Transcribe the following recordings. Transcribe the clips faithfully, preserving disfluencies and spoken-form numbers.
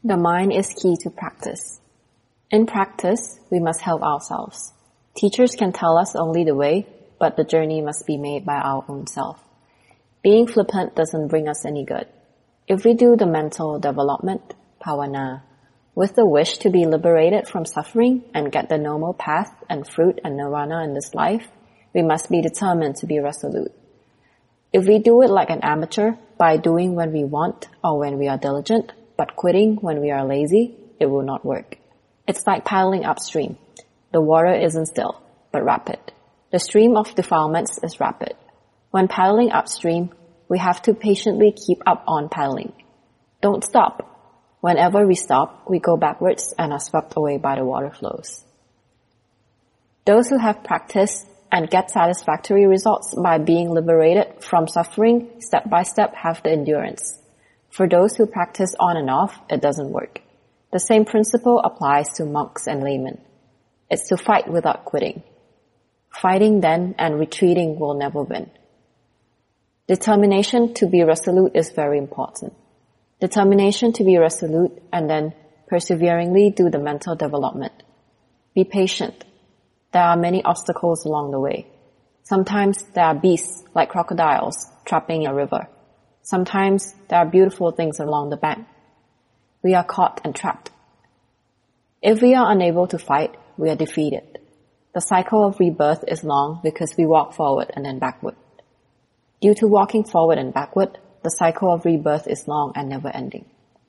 The mind is key to practice. In practice, we must help ourselves. Teachers can tell us only the way, but the journey must be made by our own self. Being flippant doesn't bring us any good. If we do the mental development, bhavana, with the wish to be liberated from suffering and get the normal path and fruit and nirvana in this life, we must be determined to be resolute. If we do it like an amateur, by doing when we want or when we are diligent, but quitting when we are lazy, it will not work. It's like paddling upstream. The water isn't still, but rapid. The stream of defilements is rapid. When paddling upstream, we have to patiently keep up on paddling. Don't stop. Whenever we stop, we go backwards and are swept away by the water flows. Those who have practiced and get satisfactory results by being liberated from suffering step by step have the endurance. For those who practice on and off, it doesn't work. The same principle applies to monks and laymen. It's to fight without quitting. Fighting then and retreating will never win. Determination to be resolute is very important. Determination to be resolute and then perseveringly do the mental development. Be patient. There are many obstacles along the way. Sometimes there are beasts like crocodiles trapping in a river. Sometimes there are beautiful things along the bank. We are caught and trapped. If we are unable to fight, we are defeated. The cycle of rebirth is long because we walk forward and then backward. Due to walking forward and backward, the cycle of rebirth is long and never ending.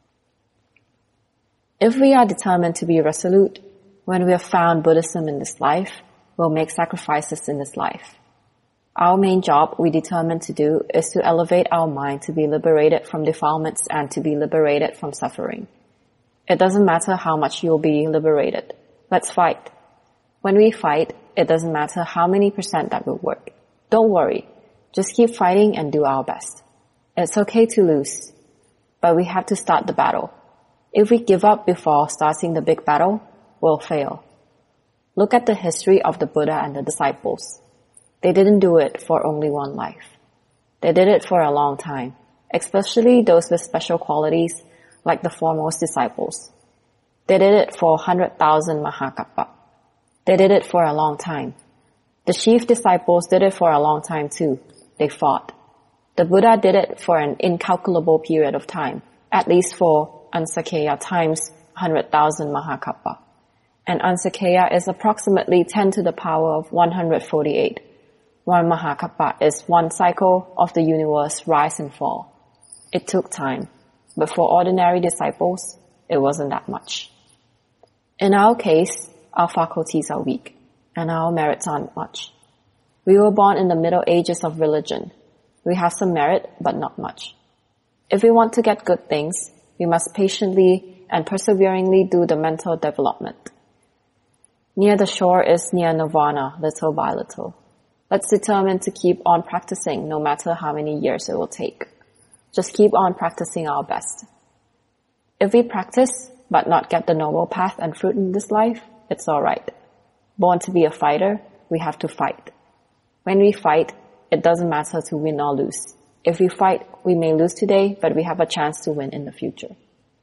If we are determined to be resolute, when we have found Buddhism in this life, we'll make sacrifices in this life. Our main job we determine to do is to elevate our mind to be liberated from defilements and to be liberated from suffering. It doesn't matter how much you'll be liberated. Let's fight. When we fight, it doesn't matter how many percent that will work. Don't worry. Just keep fighting and do our best. It's okay to lose, but we have to start the battle. If we give up before starting the big battle, we'll fail. Look at the history of the Buddha and the disciples. They didn't do it for only one life. They did it for a long time, especially those with special qualities like the foremost disciples. They did it for one hundred thousand Mahakappa. They did it for a long time. The chief disciples did it for a long time too. They fought. The Buddha did it for an incalculable period of time, at least for Ansakya times one hundred thousand Mahakappa. And Ansakya is approximately ten to the power of one hundred forty-eight. One Mahakappa is one cycle of the universe rise and fall. It took time, but for ordinary disciples, it wasn't that much. In our case, our faculties are weak, and our merits aren't much. We were born in the Middle Ages of religion. We have some merit, but not much. If we want to get good things, we must patiently and perseveringly do the mental development. Near the shore is near nirvana, little by little. Let's determine to keep on practicing no matter how many years it will take. Just keep on practicing our best. If we practice, but not get the noble path and fruit in this life, it's alright. Born to be a fighter, we have to fight. When we fight, it doesn't matter to win or lose. If we fight, we may lose today, but we have a chance to win in the future.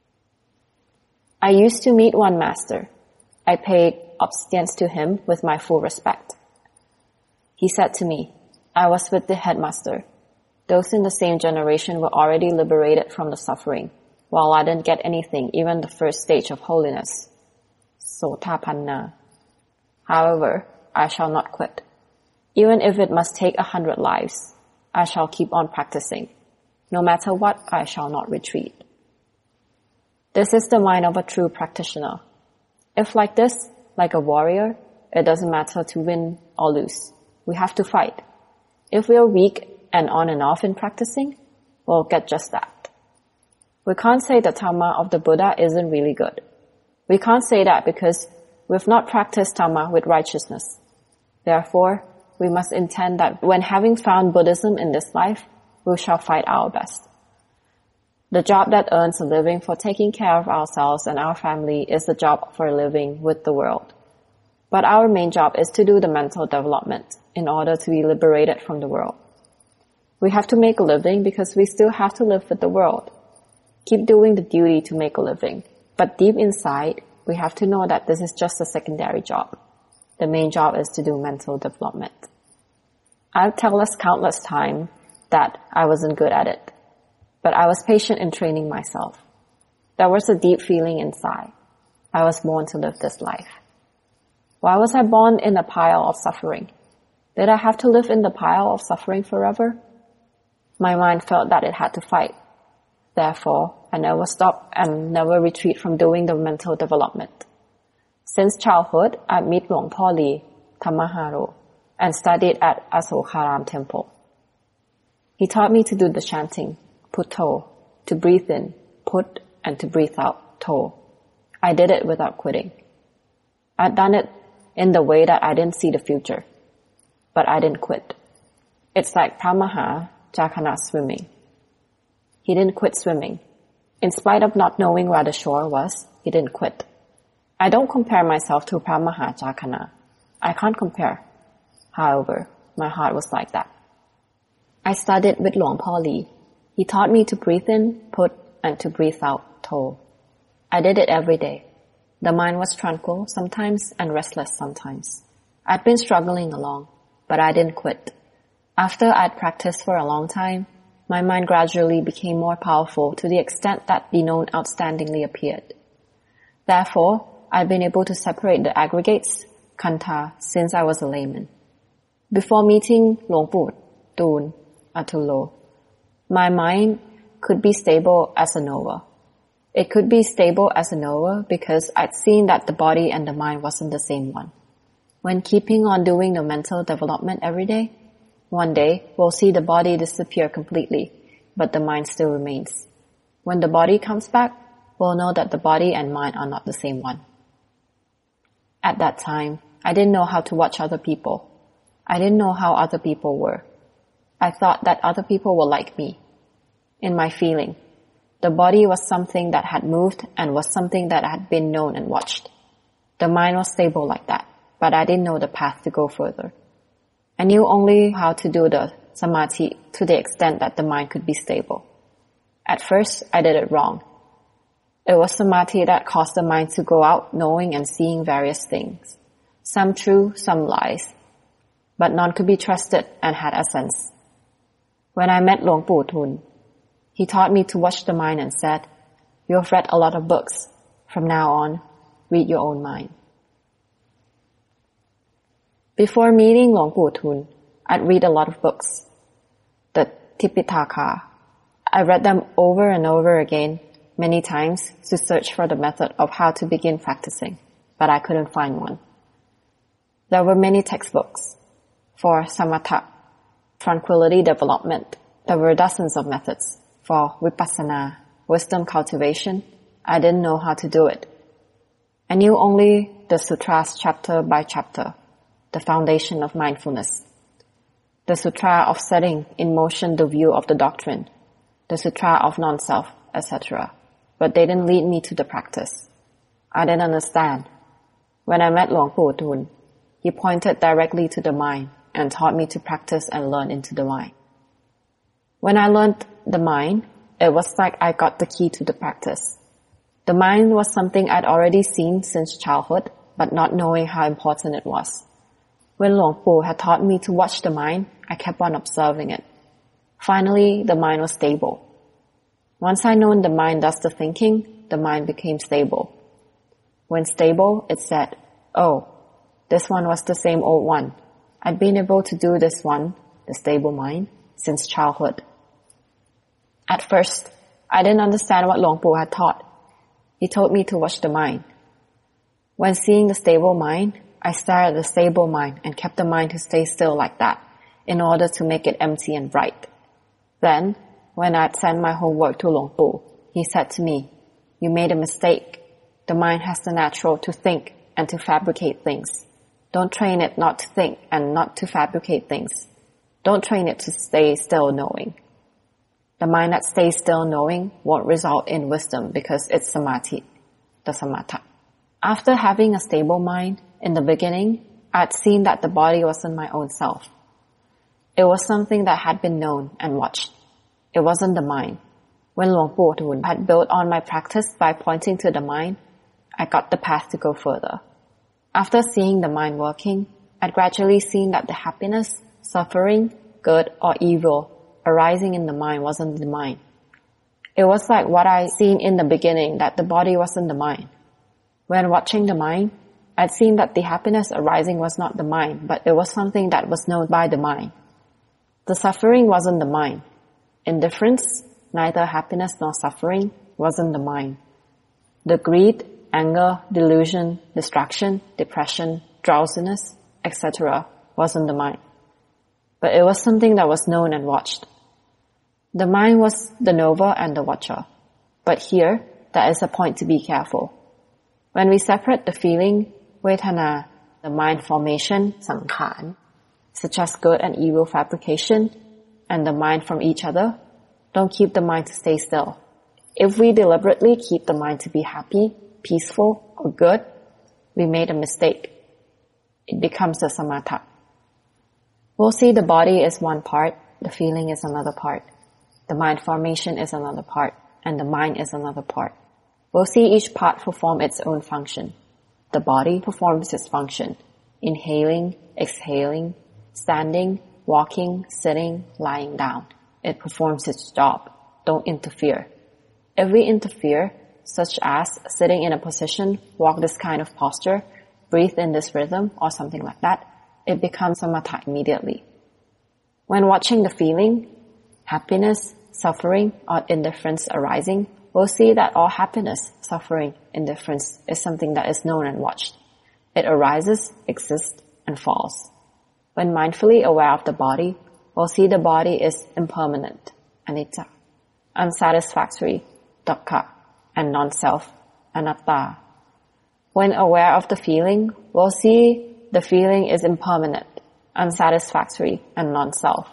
I used to meet one master. I paid obeisance to him with my full respect. He said to me, I was with the headmaster. Those in the same generation were already liberated from the suffering, while I didn't get anything, even the first stage of holiness. Sotapanna. However, I shall not quit. Even if it must take a hundred lives, I shall keep on practicing. No matter what, I shall not retreat. This is the mind of a true practitioner. If like this, like a warrior, it doesn't matter to win or lose. We have to fight. If we are weak and on and off in practicing, we'll get just that. We can't say the Dhamma of the Buddha isn't really good. We can't say that because we've not practiced Dhamma with righteousness. Therefore, we must intend that when having found Buddhism in this life, we shall fight our best. The job that earns a living for taking care of ourselves and our family is the job for living with the world. But our main job is to do the mental development in order to be liberated from the world. We have to make a living because we still have to live with the world. Keep doing the duty to make a living. But deep inside, we have to know that this is just a secondary job. The main job is to do mental development. I've told us countless times that I wasn't good at it, but I was patient in training myself. There was a deep feeling inside. I was born to live this life. Why was I born in a pile of suffering? Did I have to live in the pile of suffering forever? My mind felt that it had to fight. Therefore, I never stopped and never retreat from doing the mental development. Since childhood, I met Luang Por Lee, Tamaharo, and studied at Asokharam Temple. He taught me to do the chanting, Putto, to breathe in, Put, and to breathe out, To. I did it without quitting. I'd done it in the way that I didn't see the future, but I didn't quit. It's like Pramaha Jakana swimming. He didn't quit swimming. In spite of not knowing where the shore was, he didn't quit. I don't compare myself to Pramaha Jakana. I can't compare. However, my heart was like that. I studied with Luang Por Lee. He taught me to breathe in, Put, and to breathe out, To. I did it every day. The mind was tranquil sometimes and restless sometimes. I'd been struggling along, but I didn't quit. After I'd practiced for a long time, my mind gradually became more powerful to the extent that the known outstandingly appeared. Therefore, I'd been able to separate the aggregates, kanta, since I was a layman. Before meeting Luang Pu Tun Atulo, my mind could be stable as a nova. It could be stable as a nova because I'd seen that the body and the mind wasn't the same one. When keeping on doing the mental development every day, one day we'll see the body disappear completely, but the mind still remains. When the body comes back, we'll know that the body and mind are not the same one. At that time, I didn't know how to watch other people. I didn't know how other people were. I thought that other people were like me. In my feeling, the body was something that had moved and was something that had been known and watched. The mind was stable like that, but I didn't know the path to go further. I knew only how to do the samadhi to the extent that the mind could be stable. At first, I did it wrong. It was samadhi that caused the mind to go out knowing and seeing various things. Some true, some lies. But none could be trusted and had essence. When I met Luang Pu Tun, he taught me to watch the mind and said, "You have read a lot of books. From now on, read your own mind." Before meeting Luang Pu Tun, I'd read a lot of books. The Tipitaka. I read them over and over again, many times, to search for the method of how to begin practicing, but I couldn't find one. There were many textbooks. For samatha, tranquility development, there were dozens of methods. For vipassana, wisdom cultivation, I didn't know how to do it. I knew only the sutras chapter by chapter, the foundation of mindfulness. The sutra of setting in motion the view of the doctrine, the sutra of non-self, et cetera. But they didn't lead me to the practice. I didn't understand. When I met Luang Pu Tun, he pointed directly to the mind and taught me to practice and learn into the mind. When I learned the mind, it was like I got the key to the practice. The mind was something I'd already seen since childhood, but not knowing how important it was. When Luang Pu had taught me to watch the mind, I kept on observing it. Finally, the mind was stable. Once I known the mind does the thinking, the mind became stable. When stable, it said, "Oh, this one was the same old one. I'd been able to do this one, the stable mind, since childhood." At first, I didn't understand what Luang Pu had taught. He told me to watch the mind. When seeing the stable mind, I stared at the stable mind and kept the mind to stay still like that in order to make it empty and bright. Then, when I'd sent my homework to Luang Pu, he said to me, "You made a mistake. The mind has the natural to think and to fabricate things. Don't train it not to think and not to fabricate things. Don't train it to stay still knowing. The mind that stays still knowing won't result in wisdom because it's samadhi, the samatha." After having a stable mind, in the beginning, I'd seen that the body wasn't my own self. It was something that had been known and watched. It wasn't the mind. When Luang Por Thun had built on my practice by pointing to the mind, I got the path to go further. After seeing the mind working, I'd gradually seen that the happiness, suffering, good or evil arising in the mind wasn't the mind. It was like what I seen in the beginning, that the body wasn't the mind. When watching the mind, I'd seen that the happiness arising was not the mind, but it was something that was known by the mind. The suffering wasn't the mind. Indifference, neither happiness nor suffering, wasn't the mind. The greed, anger, delusion, distraction, depression, drowsiness, et cetera wasn't the mind. But it was something that was known and watched. The mind was the knower and the watcher. But here, there is a point to be careful. When we separate the feeling, vedana, the mind formation, sankhara, such as good and evil fabrication, and the mind from each other, don't keep the mind to stay still. If we deliberately keep the mind to be happy, peaceful, or good, we made a mistake. It becomes a samatha. We'll see the body is one part, the feeling is another part, the mind formation is another part, and the mind is another part. We'll see each part perform its own function. The body performs its function, inhaling, exhaling, standing, walking, sitting, lying down. It performs its job. Don't interfere. If we interfere, such as sitting in a position, walk this kind of posture, breathe in this rhythm, or something like that, it becomes samatha immediately. When watching the feeling, happiness, suffering, or indifference arising, we'll see that all happiness, suffering, indifference is something that is known and watched. It arises, exists, and falls. When mindfully aware of the body, we'll see the body is impermanent, anicca, unsatisfactory, dukkha, and non-self, anatta. When aware of the feeling, we'll see the feeling is impermanent, unsatisfactory, and non-self.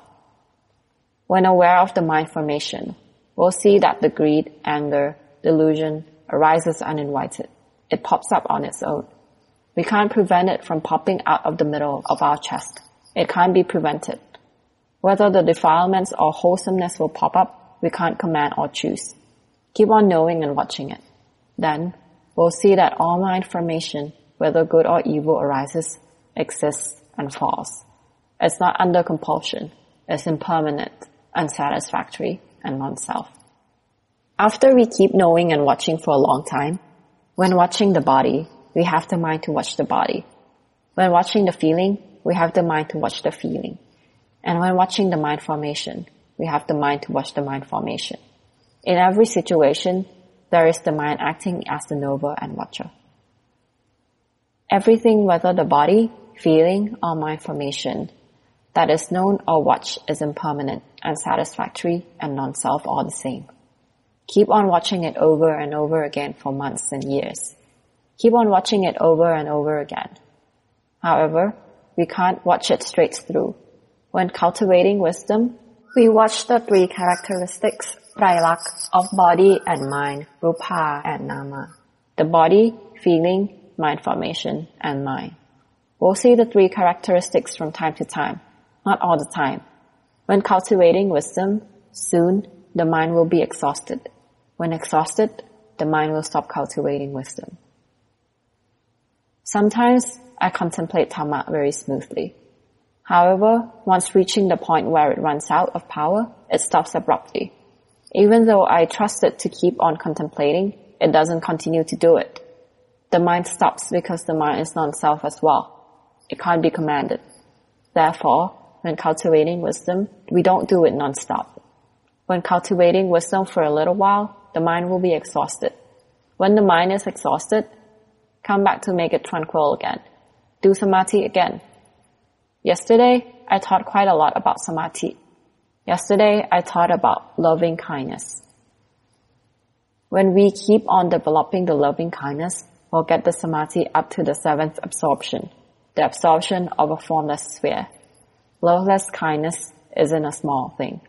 When aware of the mind formation, we'll see that the greed, anger, delusion arises uninvited. It pops up on its own. We can't prevent it from popping out of the middle of our chest. It can't be prevented. Whether the defilements or wholesomeness will pop up, we can't command or choose. Keep on knowing and watching it. Then, we'll see that all mind formation, whether good or evil arises, exists, and falls. It's not under compulsion. It's impermanent, unsatisfactory, and non-self. After we keep knowing and watching for a long time, when watching the body, we have the mind to watch the body. When watching the feeling, we have the mind to watch the feeling. And when watching the mind formation, we have the mind to watch the mind formation. In every situation, there is the mind acting as the knower and watcher. Everything, whether the body, feeling, or mind formation, that is known or watched is impermanent, unsatisfactory, and non-self all the same. Keep on watching it over and over again for months and years. Keep on watching it over and over again. However, we can't watch it straight through. When cultivating wisdom, we watch the three characteristics, Trailakkhana, of body and mind, Rupa and Nama. The body, feeling, mind formation, and mind. We'll see the three characteristics from time to time, not all the time. When cultivating wisdom, soon the mind will be exhausted. When exhausted, the mind will stop cultivating wisdom. Sometimes I contemplate Dhamma very smoothly. However, once reaching the point where it runs out of power, it stops abruptly. Even though I trust it to keep on contemplating, it doesn't continue to do it. The mind stops because the mind is non-self as well. It can't be commanded. Therefore, when cultivating wisdom, we don't do it non-stop. When cultivating wisdom for a little while, the mind will be exhausted. When the mind is exhausted, come back to make it tranquil again. Do samadhi again. Yesterday, I taught quite a lot about samadhi. Yesterday, I taught about loving kindness. When we keep on developing the loving kindness, we'll get the samadhi up to the seventh absorption, the absorption of a formless sphere. Loveless kindness isn't a small thing.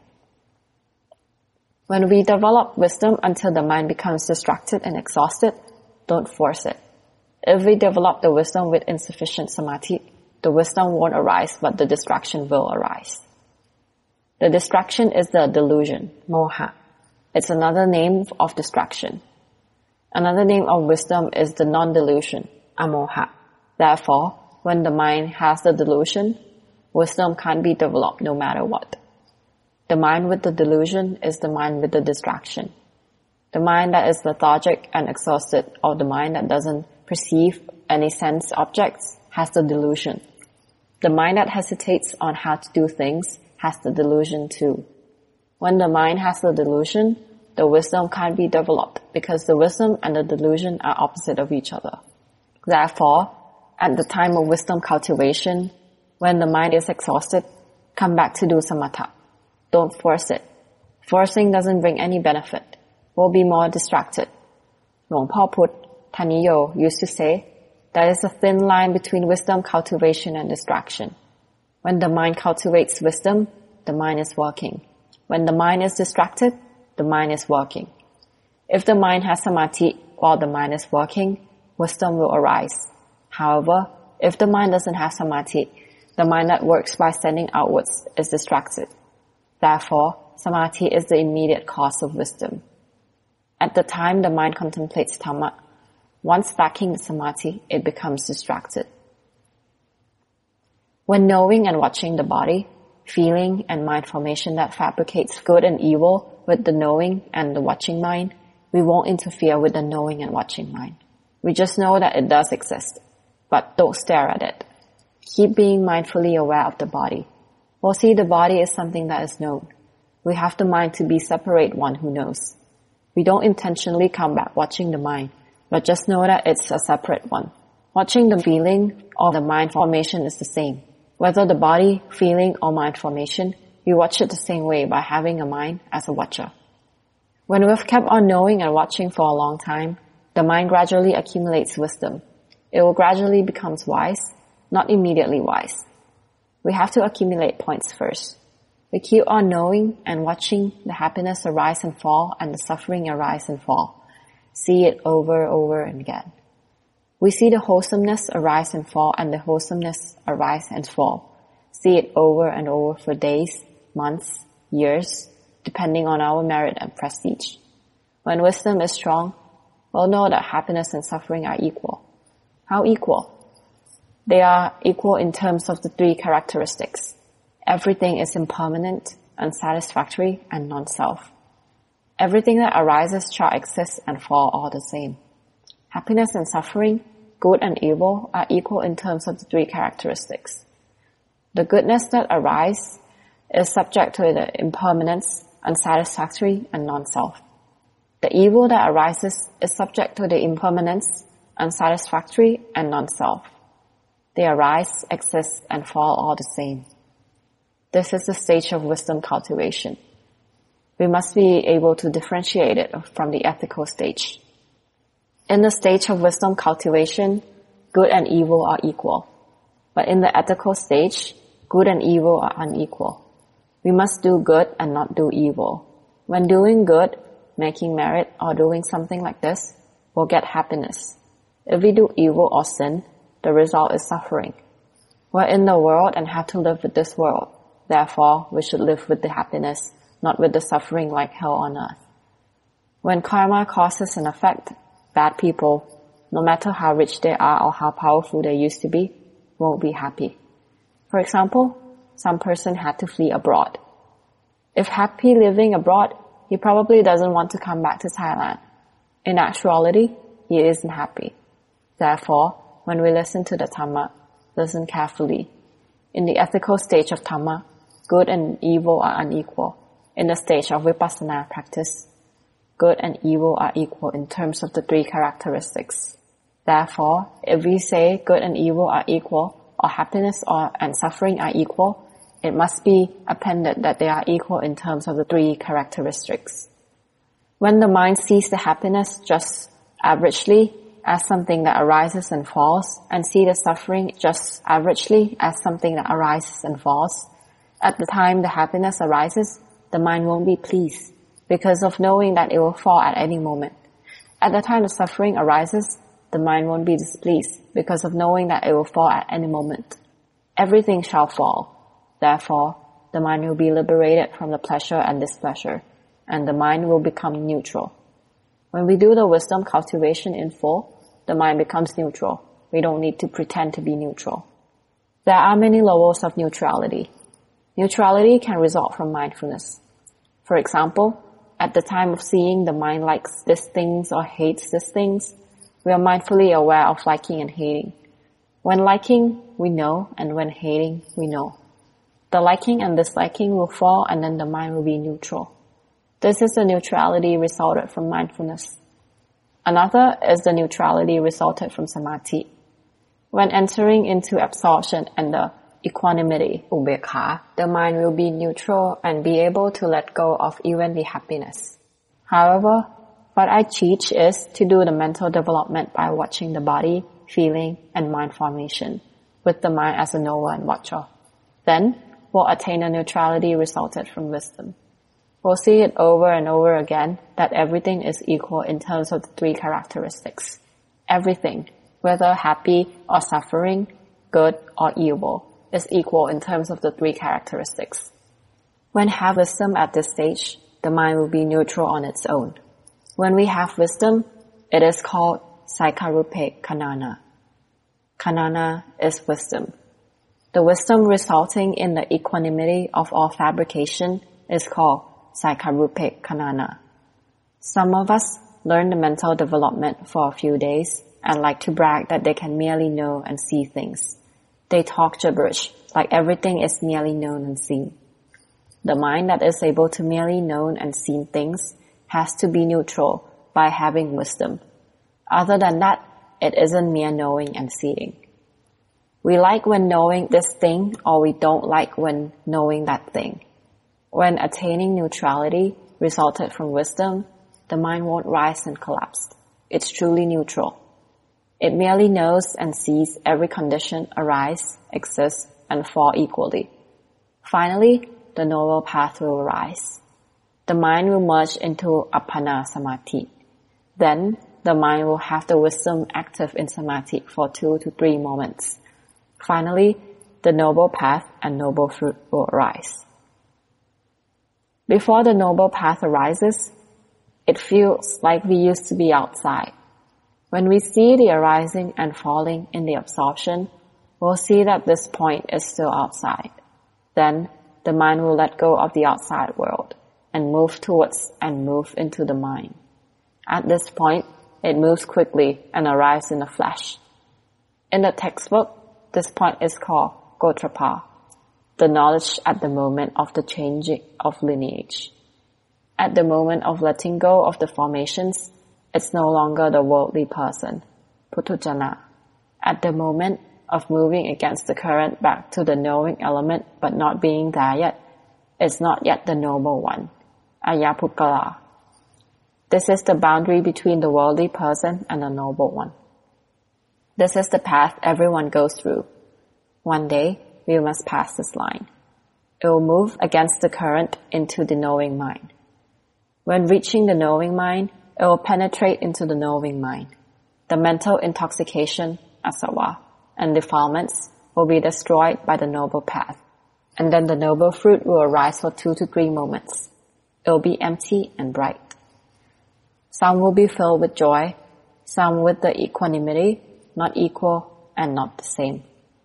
When we develop wisdom until the mind becomes distracted and exhausted, don't force it. If we develop the wisdom with insufficient samadhi, the wisdom won't arise, but the distraction will arise. The distraction is the delusion, moha. It's another name of distraction. Another name of wisdom is the non-delusion, amoha. Therefore, when the mind has the delusion, wisdom can't be developed no matter what. The mind with the delusion is the mind with the distraction. The mind that is lethargic and exhausted, or the mind that doesn't perceive any sense objects, has the delusion. The mind that hesitates on how to do things has the delusion too. When the mind has the delusion, the wisdom can't be developed because the wisdom and the delusion are opposite of each other. Therefore, at the time of wisdom cultivation, when the mind is exhausted, come back to do samatha. Don't force it. Forcing doesn't bring any benefit. We'll be more distracted. Luang Por Phut, Thaniyo, used to say, there is a thin line between wisdom cultivation and distraction. When the mind cultivates wisdom, the mind is working. When the mind is distracted, the mind is working. If the mind has samadhi while the mind is working, wisdom will arise. However, if the mind doesn't have samadhi, the mind that works by standing outwards is distracted. Therefore, samadhi is the immediate cause of wisdom. At the time the mind contemplates Dhamma, once lacking the samadhi, it becomes distracted. When knowing and watching the body, feeling and mind formation that fabricates good and evil with the knowing and the watching mind, we won't interfere with the knowing and watching mind. We just know that it does exist, but don't stare at it. Keep being mindfully aware of the body. We'll see the body is something that is known. We have the mind to be separate one who knows. We don't intentionally come back watching the mind, but just know that it's a separate one. Watching the feeling or the mind formation is the same. Whether the body, feeling, or mind formation, we watch it the same way by having a mind as a watcher. When we've kept on knowing and watching for a long time, the mind gradually accumulates wisdom. It will gradually become wise, not immediately wise. We have to accumulate points first. We keep on knowing and watching the happiness arise and fall and the suffering arise and fall. See it over and over again. We see the wholesomeness arise and fall and the wholesomeness arise and fall. See it over and over for days, months, years, depending on our merit and prestige. When wisdom is strong, we'll know that happiness and suffering are equal. How equal? They are equal in terms of the three characteristics. Everything is impermanent, unsatisfactory, and non-self. Everything that arises shall exist and fall all the same. Happiness and suffering, good and evil, are equal in terms of the three characteristics. The goodness that arises is subject to the impermanence, unsatisfactory, and non-self. The evil that arises is subject to the impermanence, unsatisfactory, and non-self. They arise, exist, and fall all the same. This is the stage of wisdom cultivation. We must be able to differentiate it from the ethical stage. In the stage of wisdom cultivation, good and evil are equal. But in the ethical stage, good and evil are unequal. We must do good and not do evil. When doing good, making merit, or doing something like this, we'll get happiness. If we do evil or sin, the result is suffering. We're in the world and have to live with this world. Therefore, we should live with the happiness, not with the suffering like hell on earth. When karma causes an effect, bad people, no matter how rich they are or how powerful they used to be, won't be happy. For example, some person had to flee abroad. If happy living abroad, he probably doesn't want to come back to Thailand. In actuality, he isn't happy. Therefore, when we listen to the Dhamma, listen carefully. In the ethical stage of Dhamma, good and evil are unequal. In the stage of Vipassana practice, good and evil are equal in terms of the three characteristics. Therefore, if we say good and evil are equal, or happiness or and suffering are equal, it must be appended that they are equal in terms of the three characteristics. When the mind sees the happiness just averagely as something that arises and falls, and see the suffering just averagely as something that arises and falls, at the time the happiness arises, the mind won't be pleased because of knowing that it will fall at any moment. At the time the suffering arises, the mind won't be displeased because of knowing that it will fall at any moment. Everything shall fall. Therefore, the mind will be liberated from the pleasure and displeasure, and the mind will become neutral. When we do the wisdom cultivation in full, the mind becomes neutral. We don't need to pretend to be neutral. There are many levels of neutrality. Neutrality can result from mindfulness. For example, at the time of seeing the mind likes these things or hates these things, we are mindfully aware of liking and hating. When liking, we know, and when hating, we know. The liking and disliking will fall, and then the mind will be neutral. This is the neutrality resulted from mindfulness. Another is the neutrality resulted from samadhi. When entering into absorption and the equanimity, ubekha, the mind will be neutral and be able to let go of even the happiness. However, what I teach is to do the mental development by watching the body, feeling, and mind formation, with the mind as a knower and watcher. Then, we'll attain a neutrality resulted from wisdom. We'll see it over and over again that everything is equal in terms of the three characteristics. Everything, whether happy or suffering, good or evil, is equal in terms of the three characteristics. When have wisdom at this stage, the mind will be neutral on its own. When we have wisdom, it is called Saikarupe Kanana. Kanana is wisdom. The wisdom resulting in the equanimity of all fabrication is called Saikarupe Kanana. Some of us learn the mental development for a few days and like to brag that they can merely know and see things. They talk gibberish, like everything is merely known and seen. The mind that is able to merely know and see things has to be neutral by having wisdom. Other than that, it isn't mere knowing and seeing. We like when knowing this thing, or we don't like when knowing that thing. When attaining neutrality resulted from wisdom, the mind won't rise and collapse. It's truly neutral. It merely knows and sees every condition arise, exist, and fall equally. Finally, the noble path will arise. The mind will merge into Appana Samadhi. Then, the mind will have the wisdom active in Samadhi for two to three moments. Finally, the noble path and noble fruit will arise. Before the noble path arises, it feels like we used to be outside. When we see the arising and falling in the absorption, we'll see that this point is still outside. Then, the mind will let go of the outside world and move towards and move into the mind. At this point, it moves quickly and arrives in a flash. In the textbook, this point is called Gotrapa, the knowledge at the moment of the changing of lineage. At the moment of letting go of the formations, it's no longer the worldly person, Putujana. At the moment of moving against the current back to the knowing element but not being there yet, it's not yet the noble one, Ayapukkala. This is the boundary between the worldly person and the noble one. This is the path everyone goes through. One day, we must pass this line. It will move against the current into the knowing mind. When reaching the knowing mind, it will penetrate into the knowing mind. The mental intoxication, asawa, and defilements will be destroyed by the noble path, and then the noble fruit will arise for two to three moments. It will be empty and bright. Some will be filled with joy, some with the equanimity, not equal and not the same.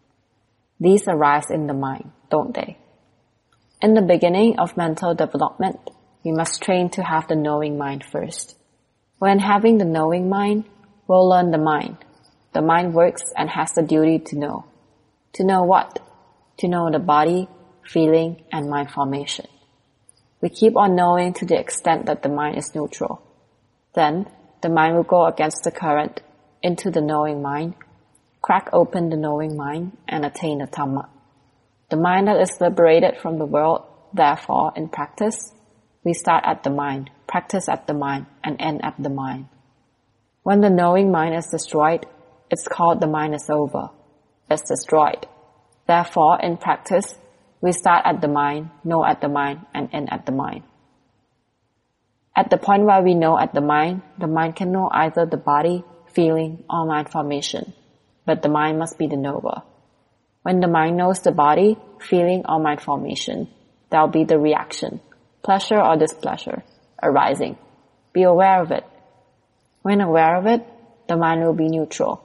These arise in the mind, don't they? In the beginning of mental development, we must train to have the knowing mind first. When having the knowing mind, we'll learn the mind. The mind works and has the duty to know. To know what? To know the body, feeling, and mind formation. We keep on knowing to the extent that the mind is neutral. Then, the mind will go against the current into the knowing mind, crack open the knowing mind, and attain the Dhamma. The mind that is liberated from the world, therefore, in practice, we start at the mind, practice at the mind, and end at the mind. When the knowing mind is destroyed, it's called the mind is over. It's destroyed. Therefore, in practice, we start at the mind, know at the mind, and end at the mind. At the point where we know at the mind, the mind can know either the body, feeling, or mind formation, but the mind must be the knower. When the mind knows the body, feeling, or mind formation, there will be the reaction, pleasure or displeasure, arising. Be aware of it. When aware of it, the mind will be neutral.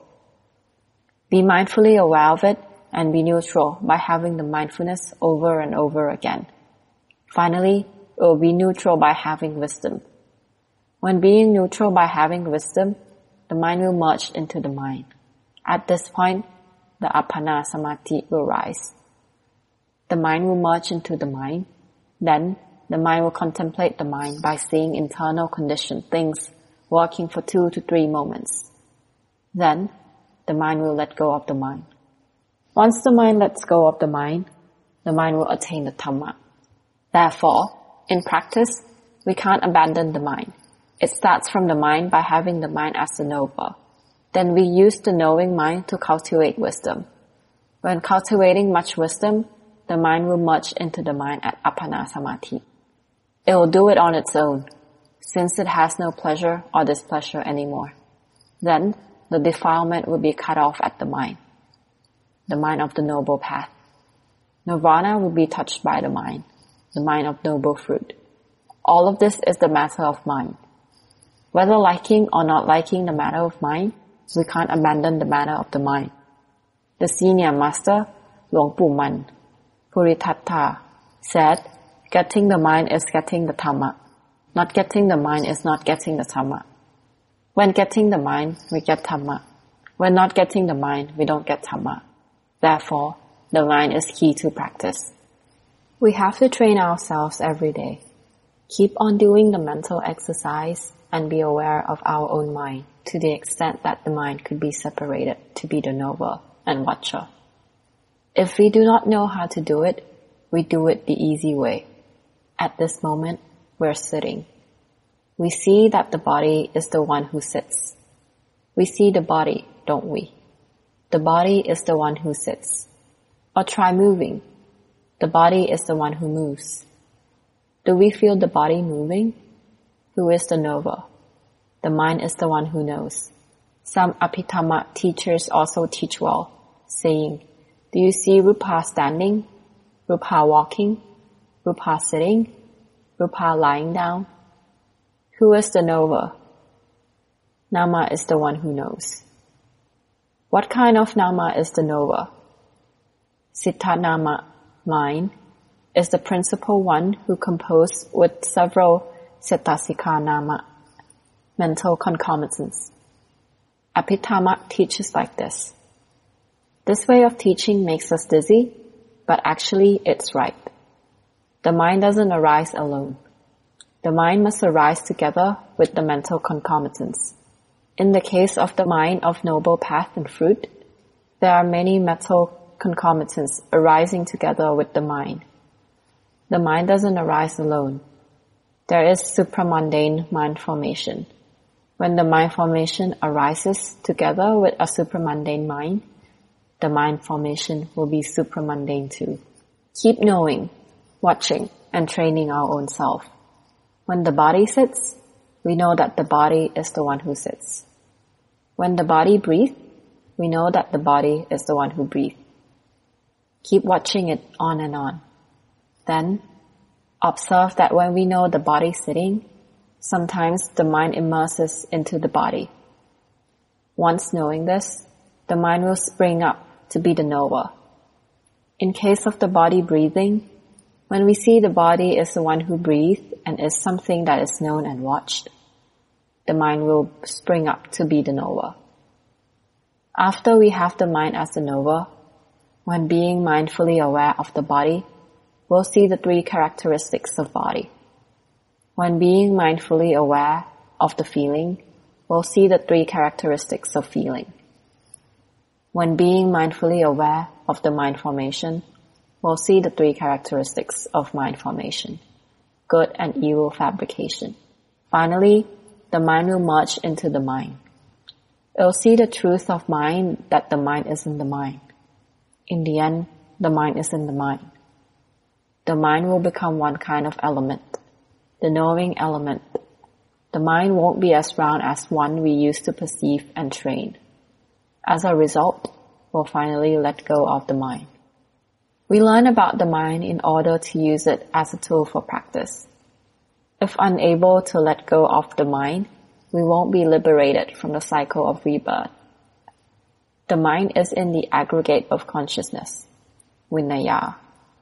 Be mindfully aware of it and be neutral by having the mindfulness over and over again. Finally, it will be neutral by having wisdom. When being neutral by having wisdom, the mind will merge into the mind. At this point, the Appana Samadhi will rise. The mind will merge into the mind. Then, the mind will contemplate the mind by seeing internal conditioned things working for two to three moments. Then, the mind will let go of the mind. Once the mind lets go of the mind, the mind will attain the Dhamma. Therefore, in practice, we can't abandon the mind. It starts from the mind by having the mind as the knower. Then we use the knowing mind to cultivate wisdom. When cultivating much wisdom, the mind will merge into the mind at Appana Samadhi. It will do it on its own, since it has no pleasure or displeasure anymore. Then, the defilement will be cut off at the mind, the mind of the noble path. Nirvana will be touched by the mind, the mind of noble fruit. All of this is the matter of mind. Whether liking or not liking the matter of mind, we can't abandon the matter of the mind. The senior master, Luang Pu Man, Puritatta, said, getting the mind is getting the Dhamma. Not getting the mind is not getting the Dhamma. When getting the mind, we get Dhamma. When not getting the mind, we don't get Dhamma. Therefore, the mind is key to practice. We have to train ourselves every day. Keep on doing the mental exercise and be aware of our own mind to the extent that the mind could be separated to be the knower and watcher. If we do not know how to do it, we do it the easy way. At this moment, we're sitting. We see that the body is the one who sits. We see the body, don't we? The body is the one who sits. Or try moving. The body is the one who moves. Do we feel the body moving? Who is the knower? The mind is the one who knows. Some Abhidhamma teachers also teach well, saying, do you see Rupa standing, Rupa walking, Rupa sitting, Rupa lying down? Who is the knower? Nama is the one who knows. What kind of Nama is the knower? Siddha Nama, mind, is the principal one who composed with several Cetasika Nama, mental concomitants. Abhidhamma teaches like this. This way of teaching makes us dizzy, but actually it's right. The mind doesn't arise alone. The mind must arise together with the mental concomitants. In the case of the mind of noble path and fruit, there are many mental concomitants arising together with the mind. The mind doesn't arise alone. There is supramundane mind formation. When the mind formation arises together with a supramundane mind, the mind formation will be supramundane too. Keep knowing, watching, and training our own self. When the body sits, we know that the body is the one who sits. When the body breathes, we know that the body is the one who breathes. Keep watching it on and on. Then, observe that when we know the body sitting, sometimes the mind immerses into the body. Once knowing this, the mind will spring up to be the knower. In case of the body breathing, when we see the body is the one who breathes and is something that is known and watched, the mind will spring up to be the knower. After we have the mind as the knower, when being mindfully aware of the body, we'll see the three characteristics of body. When being mindfully aware of the feeling, we'll see the three characteristics of feeling. When being mindfully aware of the mind formation, we'll see the three characteristics of mind formation, good and evil fabrication. Finally, the mind will merge into the mind. It will see the truth of mind that the mind is in the mind. In the end, the mind is in the mind. The mind will become one kind of element, the knowing element. The mind won't be as round as one we used to perceive and train. As a result, we'll finally let go of the mind. We learn about the mind in order to use it as a tool for practice. If unable to let go of the mind, we won't be liberated from the cycle of rebirth. The mind is in the aggregate of consciousness, Vinaya.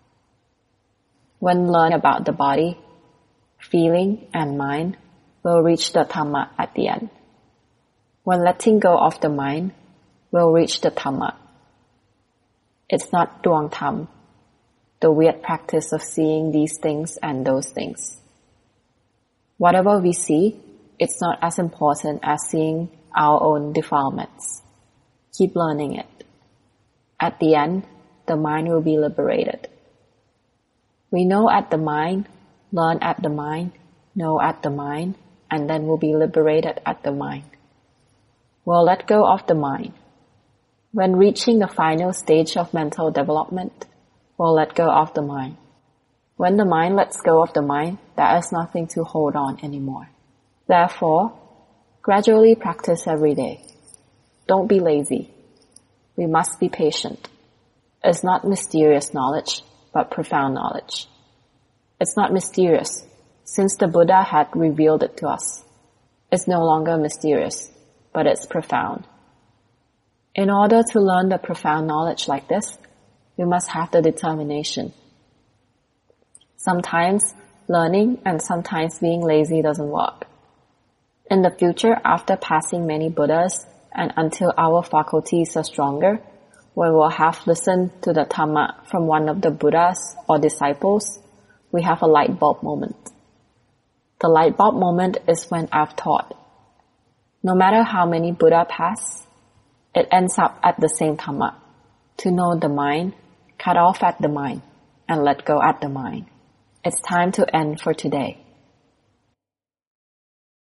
When learn about the body, feeling, and mind, we'll reach the Dhamma at the end. When letting go of the mind, we'll reach the Dhamma. It's not Duang Tham, the weird practice of seeing these things and those things. Whatever we see, it's not as important as seeing our own defilements. Keep learning it. At the end, the mind will be liberated. We know at the mind, learn at the mind, know at the mind, and then we'll be liberated at the mind. We'll let go of the mind. When reaching the final stage of mental development, we'll let go of the mind. When the mind lets go of the mind, there is nothing to hold on anymore. Therefore, gradually practice every day. Don't be lazy. We must be patient. It's not mysterious knowledge, but profound knowledge. It's not mysterious, since the Buddha had revealed it to us. It's no longer mysterious, but it's profound. In order to learn the profound knowledge like this, we must have the determination. Sometimes learning and sometimes being lazy doesn't work. In the future, after passing many Buddhas and until our faculties are stronger, we will have listened to the Dhamma from one of the Buddhas or disciples, we have a light bulb moment. The light bulb moment is when I've taught. No matter how many Buddha pass, it ends up at the same Dhamma, to know the mind, cut off at the mind, and let go at the mind. It's time to end for today.